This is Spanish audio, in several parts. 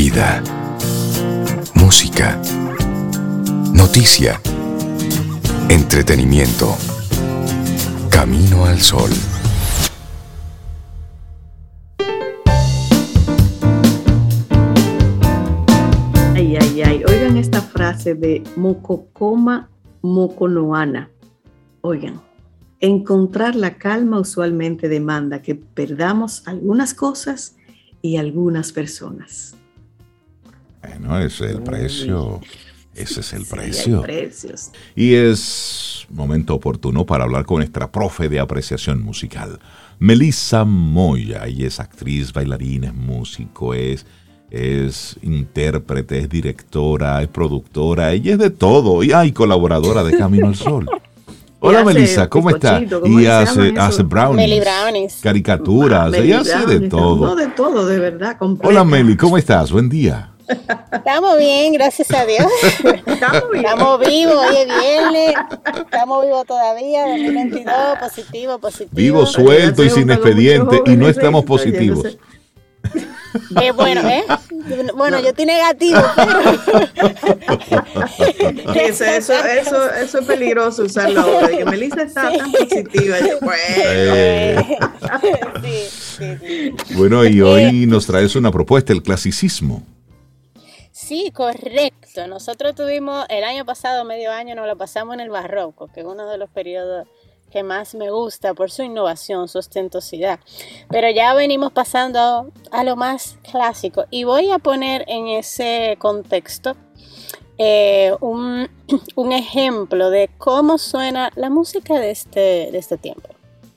Vida, música, noticia, entretenimiento. Camino al Sol. Ay, ay, ay. Oigan esta frase de Mokokoma Mokonoana. Oigan, encontrar la calma usualmente demanda que perdamos algunas cosas y algunas personas. Bueno, ese es el precio. Ese es el precio. Hay precios. Y es momento oportuno para hablar con nuestra profe de apreciación musical, Melissa Moya. Ella es actriz, bailarina, es músico, es intérprete, es directora, es productora. Ella es de todo. Y hay colaboradora de Camino al Sol. Hola Melissa, ¿cómo estás? Y hace brownies, caricaturas, ella hace de todo. No, de todo, de verdad, completa. Hola Meli, ¿cómo estás? Buen día. Estamos bien, gracias a Dios. Estamos vivos, hoy es viernes. Estamos vivos todavía, 2022, positivo. Vivo, suelto y sin expediente y no estamos positivos. Bueno, yo estoy negativo, pero... Eso es peligroso usarlo ahora. Que Melissa está tan positiva. Sí. Bueno, y hoy nos traes una propuesta, el clasicismo. Sí, correcto. Nosotros tuvimos el año pasado, medio año, nos lo pasamos en el barroco, que es uno de los periodos que más me gusta por su innovación, su ostentosidad. Pero ya venimos pasando a lo más clásico y voy a poner en ese contexto un ejemplo de cómo suena la música de este tiempo.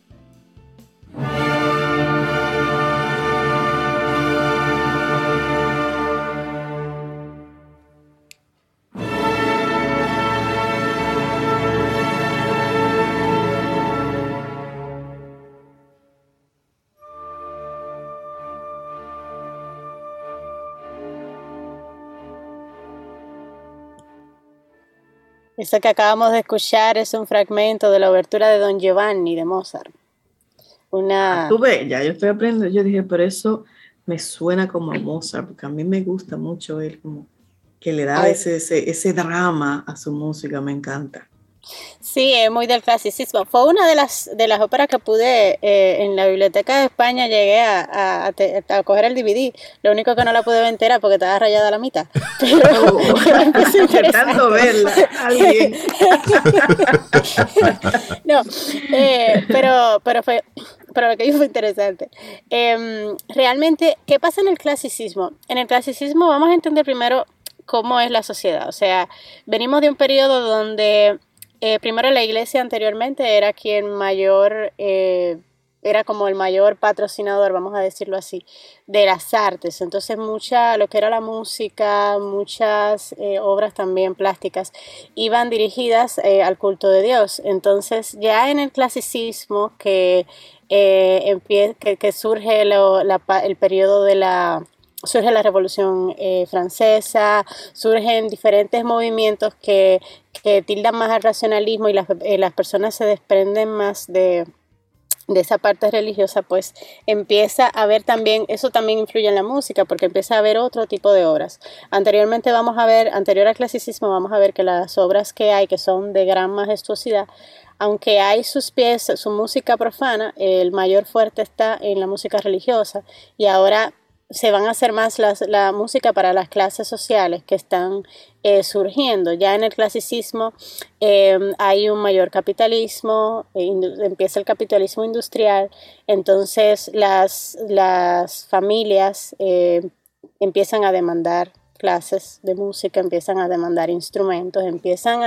Esto que acabamos de escuchar es un fragmento de la obertura de Don Giovanni de Mozart. Tú ves, ya yo estoy aprendiendo. Yo dije, pero eso me suena como a Mozart, porque a mí me gusta mucho él, como que le da ese drama a su música, me encanta. Sí, es muy del clasicismo. Fue una de las óperas que pude, en la Biblioteca de España llegué a coger el DVD. Lo único que no la pude ver entera porque estaba rayada a la mitad. Intentando verla, alguien. No, pero lo que hizo fue interesante. Realmente, ¿qué pasa en el clasicismo? En el clasicismo vamos a entender primero cómo es la sociedad. O sea, venimos de un periodo donde... primero la iglesia anteriormente era quien mayor, era como el mayor patrocinador, vamos a decirlo así, de las artes. Entonces lo que era la música, muchas obras también plásticas iban dirigidas al culto de Dios. Entonces ya en el clasicismo que surge el periodo surge la Revolución Francesa, surgen diferentes movimientos que tildan más al racionalismo y las personas se desprenden más de esa parte religiosa, pues empieza a haber también, eso también influye en la música, porque empieza a haber otro tipo de obras. Anterior al clasicismo, vamos a ver que las obras que hay, que son de gran majestuosidad, aunque hay su música profana, el mayor fuerte está en la música religiosa, y ahora se van a hacer más la música para las clases sociales que están surgiendo. Ya en el clasicismo hay un mayor capitalismo, empieza el capitalismo industrial, entonces las familias empiezan a demandar clases de música, empiezan a demandar instrumentos, empiezan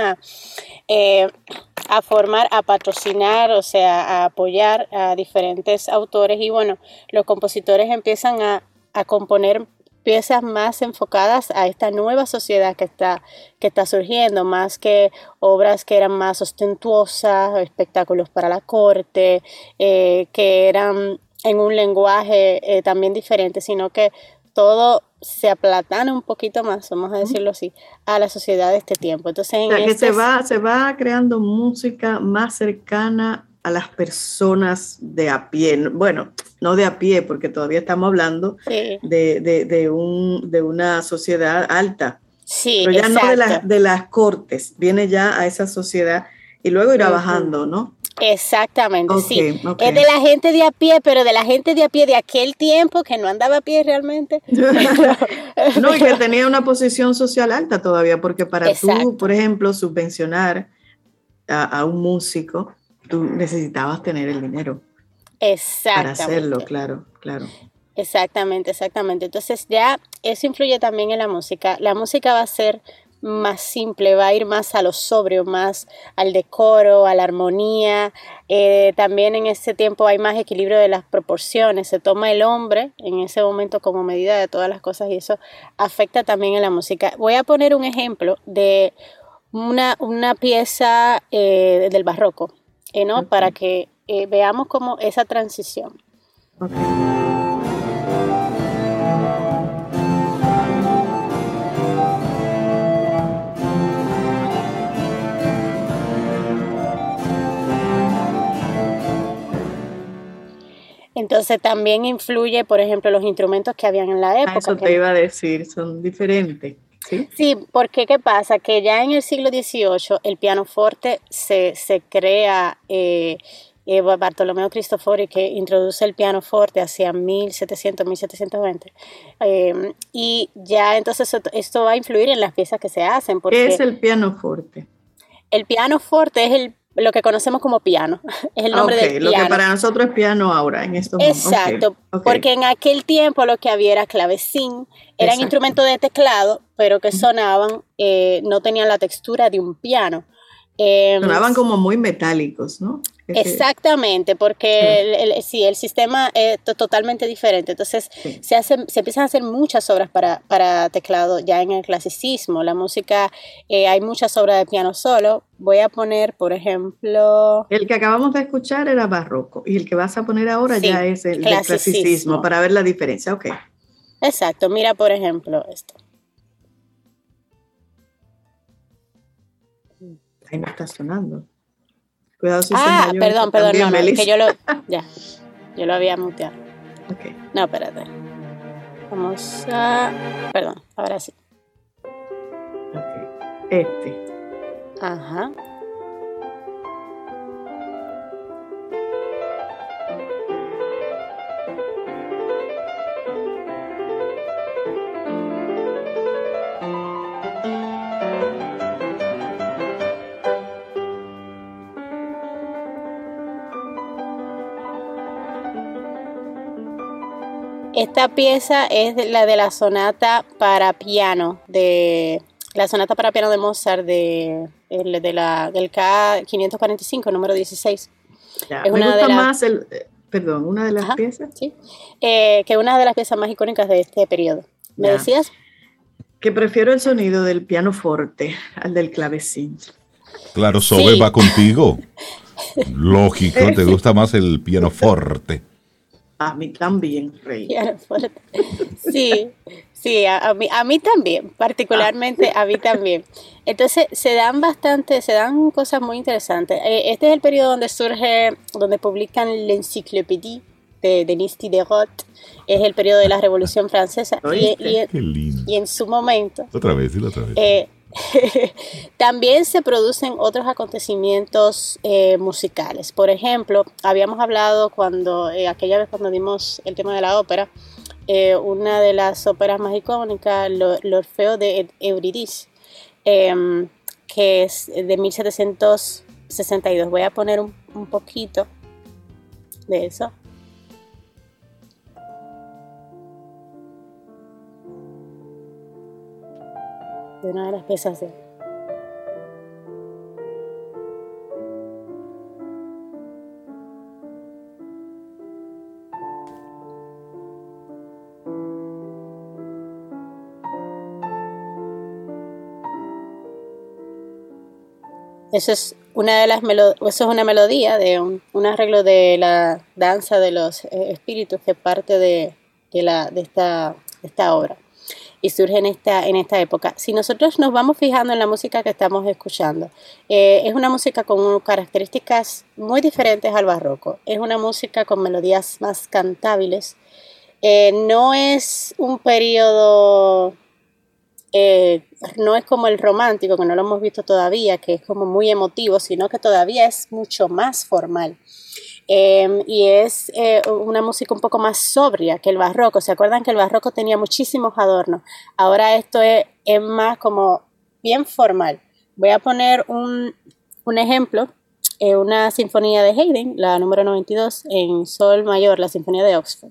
a formar, a patrocinar, o sea, a apoyar a diferentes autores y bueno, los compositores empiezan a componer piezas más enfocadas a esta nueva sociedad que está surgiendo, más que obras que eran más ostentuosas, espectáculos para la corte, que eran en un lenguaje también diferente, sino que todo se aplatana un poquito más, vamos a decirlo así, a la sociedad de este tiempo. Entonces, se va creando música más cercana a las personas de a pie, bueno, no de a pie, porque todavía estamos hablando de una sociedad alta, sí, pero ya exacto. no de las cortes, viene ya a esa sociedad y luego irá bajando, ¿no? Exactamente, okay, sí. Okay. Es de la gente de a pie, pero de la gente de a pie de aquel tiempo que no andaba a pie realmente. No, y que tenía una posición social alta todavía, porque para tú, por ejemplo, subvencionar a un músico, tú necesitabas tener el dinero. Para hacerlo, claro. Exactamente. Entonces ya eso influye también en la música. La música va a ser más simple, va a ir más a lo sobrio, más al decoro, a la armonía. También en ese tiempo hay más equilibrio de las proporciones. Se toma el hombre en ese momento como medida de todas las cosas y eso afecta también en la música. Voy a poner un ejemplo de una pieza del barroco, ¿no? Okay. Para que veamos como esa transición. Okay. Entonces también influye, por ejemplo, los instrumentos que habían en la época. Eso te iba a decir, son diferentes. Sí, porque ¿qué pasa? Que ya en el siglo XVIII el pianoforte se crea, Bartolomeo Cristofori, que introduce el pianoforte hacia 1720, y ya entonces esto va a influir en las piezas que se hacen. ¿Qué es el pianoforte? El pianoforte es lo que conocemos como piano, es el nombre del piano. Lo que para nosotros es piano ahora, en estos momentos. Exacto, porque en aquel tiempo lo que había era clavecín, eran instrumentos de teclado, pero que sonaban, no tenían la textura de un piano. Sonaban como muy metálicos, ¿no? Exactamente, porque el sistema es totalmente diferente. Entonces se empiezan a hacer muchas obras para teclado ya en el clasicismo. La música, hay muchas obras de piano solo. Voy a poner, por ejemplo... El que acabamos de escuchar era barroco y el que vas a poner ahora ya es el clasicismo, para ver la diferencia. Okay. Exacto, mira por ejemplo esto. Ahí no está sonando. Cuidado si perdón, no, es que yo lo había muteado. Okay. No, espérate. Vamos a... Perdón, ahora sí. Okay. Ajá. Esta pieza es la de la sonata para piano de Mozart del K545, número 16. Ya, es una de las piezas. Sí, que es una de las piezas más icónicas de este periodo. ¿Me decías? Que prefiero el sonido del pianoforte al del clavecín. Claro, Sobe va contigo. Lógico, te gusta más el pianoforte. A mí también, Rey. Sí, a mí también, particularmente a mí también. Entonces se dan cosas muy interesantes. Este es el periodo donde publican l'Encyclopédie de Denis Diderot. Es el periodo de la Revolución Francesa. Y en su momento... Otra vez. También se producen otros acontecimientos musicales. Por ejemplo, habíamos hablado aquella vez cuando dimos el tema de la ópera, una de las óperas más icónicas, l'Orfeo de Eurídice, que es de 1762. Voy a poner un poquito de eso. De una de las piezas de... Eso es una melodía de un arreglo de la danza de los espíritus que parte de esta obra. y surge en esta época. Si nosotros nos vamos fijando en la música que estamos escuchando, es una música con características muy diferentes al barroco. Es una música con melodías más cantables. No es un periodo, no es como el romántico, que no lo hemos visto todavía, que es como muy emotivo, sino que todavía es mucho más formal. Y es una música un poco más sobria que el barroco. ¿Se acuerdan que el barroco tenía muchísimos adornos? Ahora esto es más como bien formal. Voy a poner un ejemplo, una sinfonía de Haydn, la número 92, en sol mayor, la sinfonía de Oxford.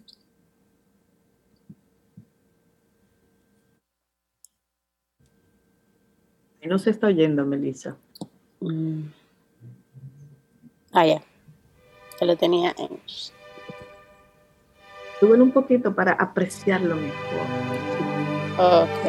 No se está oyendo, Melissa. Ya. Que lo tenía en... Súbelo un poquito para apreciarlo mejor. Ok.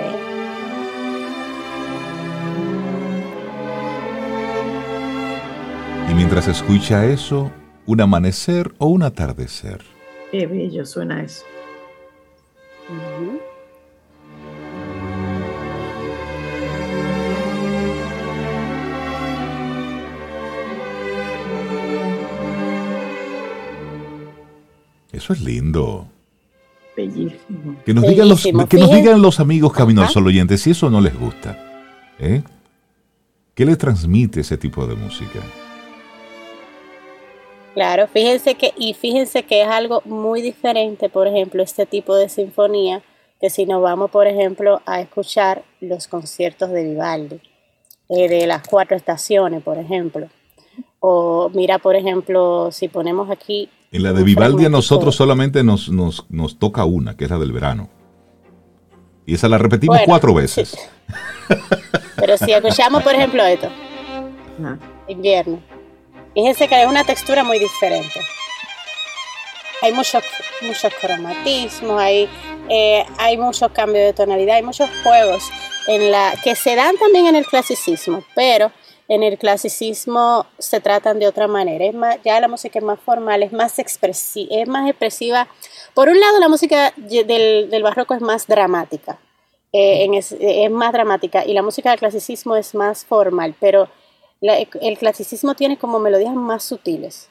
Y mientras escucha eso, un amanecer o un atardecer. Qué bello suena eso. Uh-huh. Eso es lindo. Bellísimo. Que nos digan los amigos Camino al Sol oyentes si eso no les gusta. ¿Qué les transmite ese tipo de música? Claro, fíjense que es algo muy diferente, por ejemplo, este tipo de sinfonía, que si nos vamos, por ejemplo, a escuchar los conciertos de Vivaldi, de las 4 estaciones, por ejemplo. O mira, por ejemplo, si ponemos aquí... En la de Vivaldi a nosotros solamente nos toca una, que es la del verano. Y esa la repetimos 4 veces. Sí. Pero si escuchamos, por ejemplo, esto. Invierno. Fíjense que hay una textura muy diferente. Hay muchos cromatismos, hay muchos cambios de tonalidad, hay muchos juegos que se dan también en el clasicismo, pero en el clasicismo se tratan de otra manera. Ya la música es más formal, es más expresiva. Por un lado, la música del barroco es más dramática, es más dramática, y la música del clasicismo es más formal, pero el clasicismo tiene como melodías más sutiles.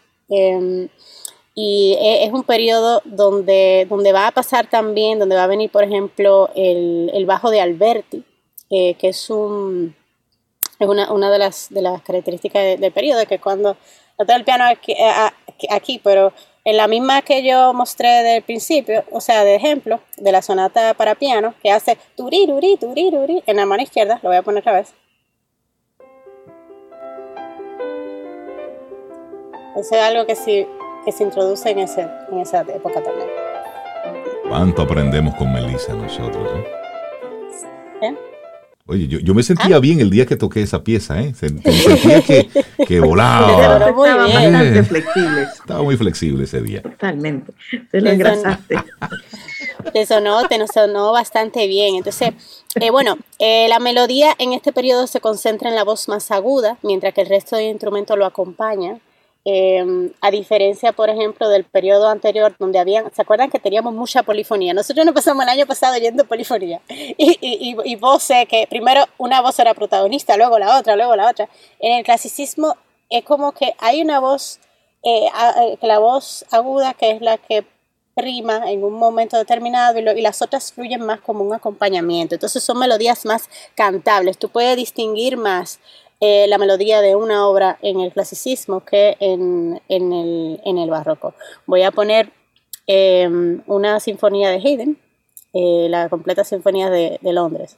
Y es un periodo donde va a pasar también, donde va a venir, por ejemplo, el bajo de Alberti, que es una de las características del periodo, que cuando no tengo el piano aquí, pero en la misma que yo mostré del principio, o sea, de ejemplo, de la sonata para piano, que hace turiruri, turiruri, en la mano izquierda, lo voy a poner otra vez. Eso es algo que se introduce en esa época también. ¿Cuánto aprendemos con Melissa nosotros? Oye, yo me sentía bien el día que toqué esa pieza, Sentía que volaba. Estaba bastante flexible. Estaba muy flexible ese día. Totalmente. Te lo engrasaste. Te sonó bastante bien. Entonces, la melodía en este periodo se concentra en la voz más aguda, mientras que el resto del instrumento lo acompaña. A diferencia, por ejemplo, del periodo anterior donde ¿se acuerdan que teníamos mucha polifonía? Nosotros nos pasamos el año pasado oyendo polifonía y voces, que primero una voz era protagonista, luego la otra. En el clasicismo es como que hay una voz, la voz aguda, que es la que prima en un momento determinado, y las otras fluyen más como un acompañamiento. Entonces son melodías más cantables. Tú puedes distinguir más la melodía de una obra en el clasicismo que en el barroco. Voy a poner una sinfonía de Haydn, la completa sinfonía de Londres.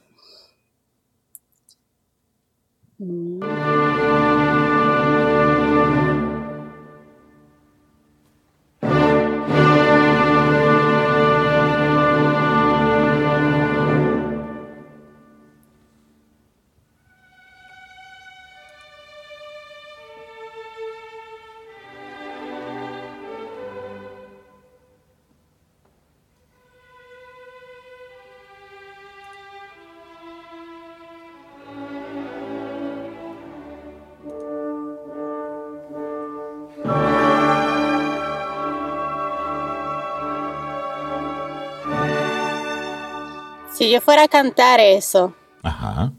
Si yo fuera a cantar eso. Ajá.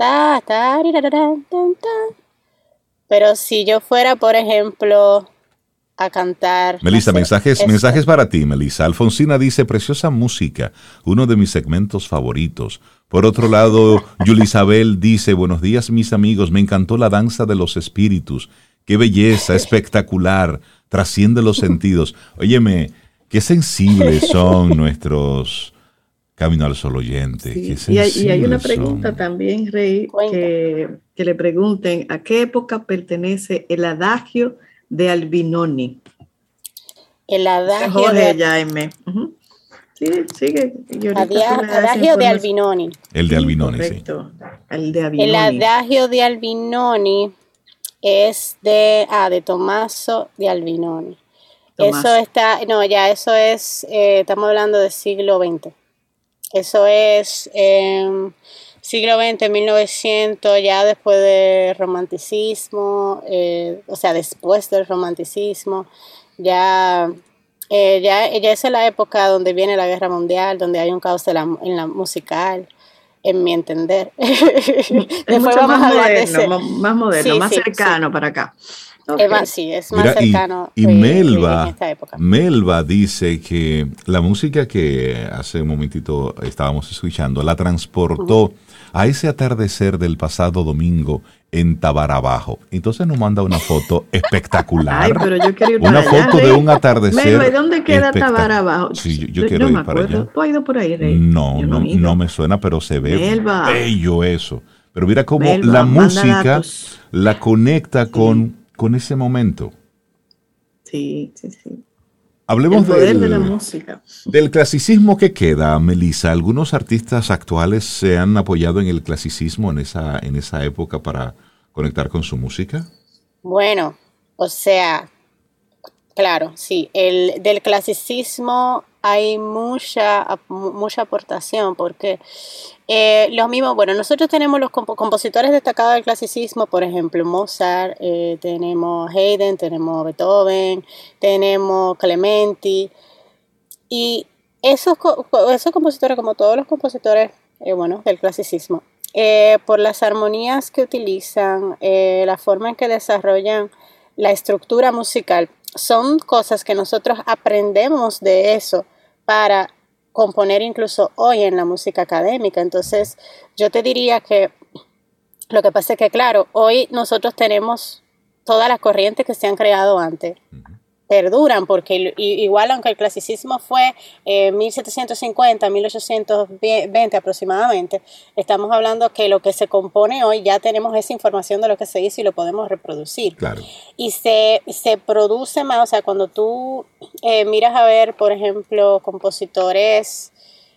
Pero si yo fuera, por ejemplo, a cantar. Melissa, no sé, mensajes para ti, Melissa. Alfonsina dice, preciosa música, uno de mis segmentos favoritos. Por otro lado, Yulisabel dice, buenos días mis amigos, me encantó la danza de los espíritus. Qué belleza, espectacular, trasciende los sentidos. Óyeme, qué sensibles son nuestros Camino al Sol oyentes. Sí, y hay una pregunta también, Rey, que le pregunten, ¿a qué época pertenece el adagio de Albinoni? El adagio Jorge Jaime. Uh-huh. Sí, sigue. Adagio de Albinoni. El de Albinoni, correcto. Sí. El de Albinoni. El adagio de Albinoni es de Tommaso de Albinoni. Tommaso. Eso es, estamos hablando del siglo XX. Eso es siglo XX, 1900, ya después del romanticismo, después del romanticismo, ya es la época donde viene la guerra mundial, donde hay un caos en la musical, en mi entender. Después vamos a hablar de ese. Más moderno, sí, más cercano para acá. Okay. Es más cercano. Y Melba, en esta época. Melba dice que la música que hace un momentito estábamos escuchando la transportó a ese atardecer del pasado domingo en Tabarabajo. Entonces nos manda una foto espectacular. Ay, pero yo quiero ir una para foto allá, de un atardecer. Melba, ¿y dónde queda Tabarabajo? Sí, yo quiero ir para allá. ¿Tú has ido por ahí, Rey? No me suena, pero se ve Melba. bello eso. Pero mira cómo Melba, la música la conecta con ese momento. Sí. Hablemos de la música. Del clasicismo que queda, Melissa. Algunos artistas actuales se han apoyado en el clasicismo en esa época para conectar con su música. Bueno, o sea, claro, sí. Del clasicismo hay mucha aportación porque los mismos, nosotros tenemos los compositores destacados del clasicismo, por ejemplo, Mozart, tenemos Haydn, tenemos Beethoven, tenemos Clementi, y esos compositores, como todos los compositores, del clasicismo, por las armonías que utilizan, la forma en que desarrollan la estructura musical, son cosas que nosotros aprendemos de eso para componer incluso hoy en la música académica. Entonces, yo te diría que lo que pasa es que, claro, hoy nosotros tenemos todas las corrientes que se han creado antes. Perduran, porque igual aunque el clasicismo fue 1750, 1820 aproximadamente, estamos hablando que lo que se compone hoy ya tenemos esa información de lo que se hizo y lo podemos reproducir. Claro. Y se produce más, o sea, cuando tú miras a ver, por ejemplo, compositores,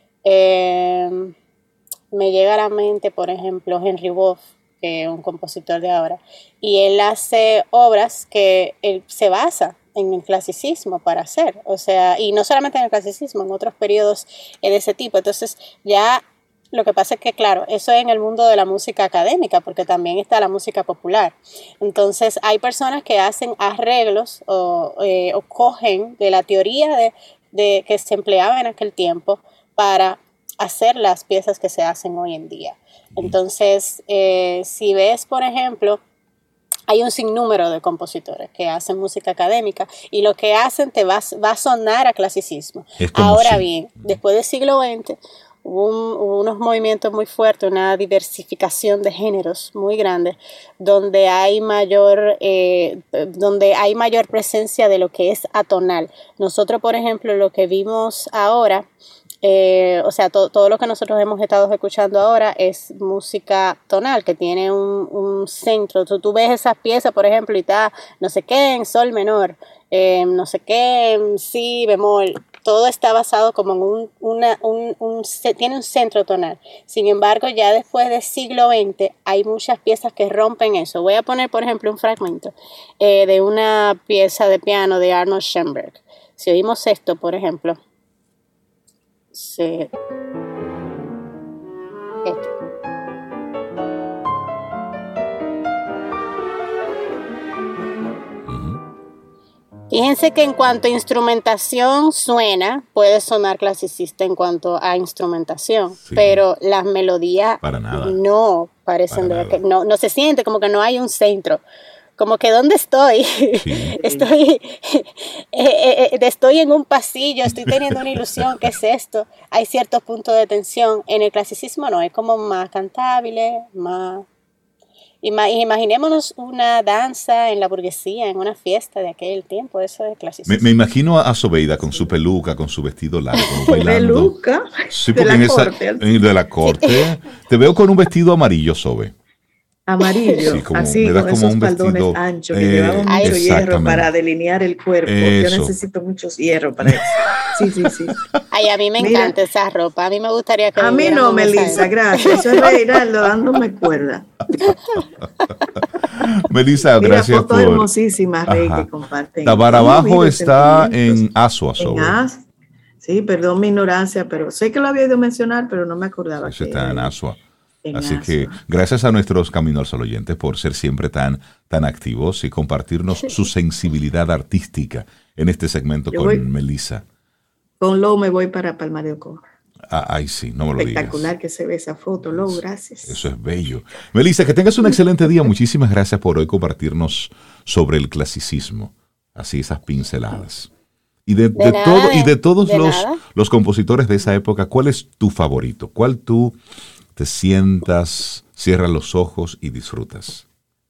me llega a la mente, por ejemplo, Henry Wolf, que es un compositor de ahora, y él hace obras que él se basa en el clasicismo para hacer, o sea, y no solamente en el clasicismo, en otros periodos de ese tipo. Entonces ya lo que pasa es que, claro, eso es en el mundo de la música académica, porque también está la música popular. Entonces hay personas que hacen arreglos o cogen de la teoría de que se empleaba en aquel tiempo para hacer las piezas que se hacen hoy en día. Entonces, si ves, por ejemplo, hay un sinnúmero de compositores que hacen música académica y lo que hacen te va a sonar a clasicismo. Ahora bien, después del siglo XX hubo unos movimientos muy fuertes, una diversificación de géneros muy grande, donde hay mayor presencia de lo que es atonal. Nosotros, por ejemplo, lo que vimos ahora, todo lo que nosotros hemos estado escuchando ahora es música tonal, que tiene un centro. Tú ves esas piezas, por ejemplo, y está no sé qué en sol menor, no sé qué en si bemol. Todo está basado como en tiene un centro tonal. Sin embargo, ya después del siglo XX hay muchas piezas que rompen eso. Voy a poner, por ejemplo, un fragmento de una pieza de piano de Arnold Schoenberg. Si oímos esto, por ejemplo, sí. Esto. Fíjense que en cuanto a instrumentación suena, puede sonar clasicista en cuanto a instrumentación, sí, pero las melodías no parecen no se siente, como que no hay un centro. Como que ¿dónde estoy? Sí. Estoy en un pasillo, estoy teniendo una ilusión, ¿qué es esto? Hay ciertos puntos de tensión. En el clasicismo no, es como más cantable, más... Imaginémonos una danza en la burguesía, en una fiesta de aquel tiempo, eso es clasicismo. Me imagino a Sobeida con su peluca, con su vestido largo, bailando. ¿Peluca? Sí, porque de la corte. Te veo con un vestido amarillo, Sobe. Amarillo, sí, así con esos faldones anchos que llevaban mucho hierro para delinear el cuerpo. Yo necesito muchos hierro para eso. Sí. Ay, a mí me encanta esa ropa. A mí me gustaría que... A mí no, Melissa, gracias. Eso es Reinaldo dándome cuerda. Melissa, gracias fotos por... hermosísimas, Rey, que comparten. Tabarabajo está en Asua, Sí, perdón mi ignorancia, pero sé que lo había ido a mencionar, pero no me acordaba. Eso está en Asua. Así que gracias a nuestros Camino al Sol oyentes por ser siempre tan activos y compartirnos su sensibilidad artística en este segmento con Melissa. Con Lou me voy para Palma de Ocoa. Ay, sí, no me lo digas. Espectacular que se ve esa foto, Lou, gracias. Eso es bello. Melissa, que tengas un excelente día. Muchísimas gracias por hoy compartirnos sobre el clasicismo. Así, esas pinceladas. Y de todos los compositores de esa época, ¿cuál es tu favorito? ¿Cuál tú te sientas, cierras los ojos y disfrutas?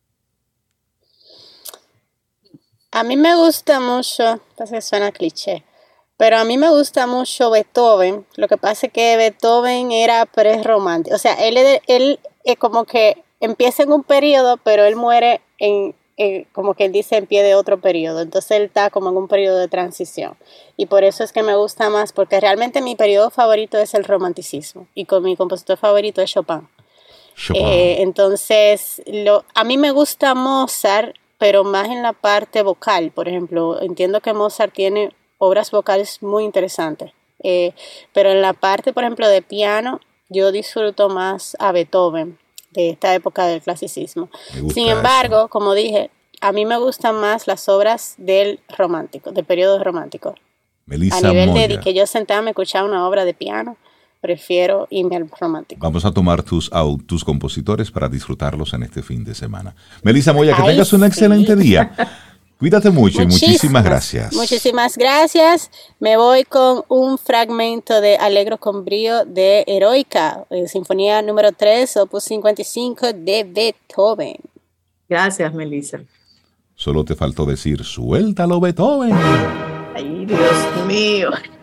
A mí me gusta mucho, que suena cliché, pero a mí me gusta mucho Beethoven. Lo que pasa es que Beethoven era prerromántico. O sea, él como que empieza en un periodo, pero él muere como que él dice, en pie de otro periodo. Entonces él está como en un periodo de transición. Y por eso es que me gusta más, porque realmente mi periodo favorito es el romanticismo. Y con mi compositor favorito es Chopin. Entonces, a mí me gusta Mozart, pero más en la parte vocal. Por ejemplo, entiendo que Mozart tiene obras vocales muy interesantes. Pero en la parte, por ejemplo, de piano, yo disfruto más a Beethoven, de esta época del clasicismo. Sin embargo, como dije, a mí me gustan más las obras del periodo romántico. Melissa a nivel Moya. de que yo sentada me escuchaba una obra de piano, prefiero irme al romántico. Vamos a tomar tus compositores para disfrutarlos en este fin de semana. Melissa Moya, que tengas un excelente día. Cuídate mucho y muchísimas gracias. Muchísimas gracias. Me voy con un fragmento de Allegro con brío de Heroica, Sinfonía número 3, opus 55 de Beethoven. Gracias, Melissa. Solo te faltó decir, suéltalo, Beethoven. Ay, Dios mío.